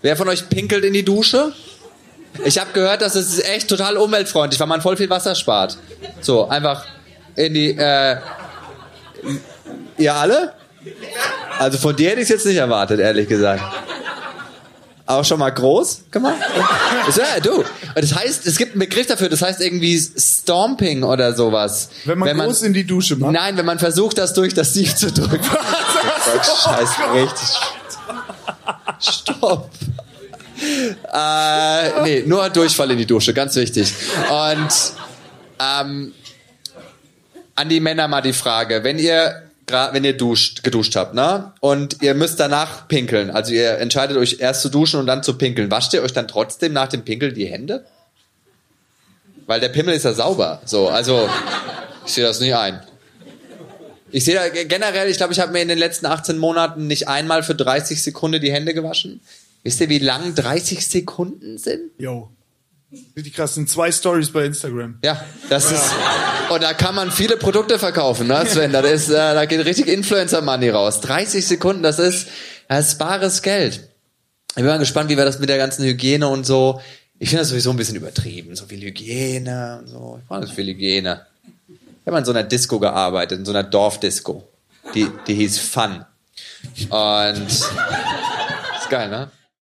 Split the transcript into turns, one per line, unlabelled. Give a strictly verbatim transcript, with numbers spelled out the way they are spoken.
Wer von euch pinkelt in die Dusche? Ich habe gehört, dass es echt total umweltfreundlich, weil man voll viel Wasser spart. So, einfach in die, äh, ihr alle? Also von dir hätte ich es jetzt nicht erwartet, ehrlich gesagt. Auch schon mal groß gemacht? Ja, du. Das heißt, es gibt einen Begriff dafür, das heißt irgendwie Stomping oder sowas.
Wenn man, wenn man groß in die Dusche macht?
Nein, wenn man versucht, das durch das Sieb zu drücken. Scheiße, richtig. Stopp. Äh, nee, nur Durchfall in die Dusche, ganz wichtig. Und ähm, an die Männer mal die Frage, wenn ihr wenn ihr duscht, geduscht habt, ne? Und ihr müsst danach pinkeln. Also ihr entscheidet euch erst zu duschen und dann zu pinkeln. Wascht ihr euch dann trotzdem nach dem Pinkeln die Hände? Weil der Pimmel ist ja sauber. So, also ich sehe das nicht ein. Ich sehe da generell, ich glaube, ich habe mir in den letzten achtzehn Monaten nicht einmal für dreißig Sekunden die Hände gewaschen. Wisst ihr, wie lang dreißig Sekunden sind?
Jo. Richtig krass, sind zwei Stories bei Instagram.
Ja, das ist, und da kann man viele Produkte verkaufen, ne, Sven? Das ist, äh, da geht richtig Influencer-Money raus. dreißig Sekunden, das ist, das ist bares Geld. Ich bin mal gespannt, wie wir das mit der ganzen Hygiene und so. Ich finde das sowieso ein bisschen übertrieben. So viel Hygiene und so. Ich brauche nicht so viel Hygiene. Ich habe in so einer Disco gearbeitet, in so einer Dorfdisco. Die, die hieß Fun. Und, ist geil, ne?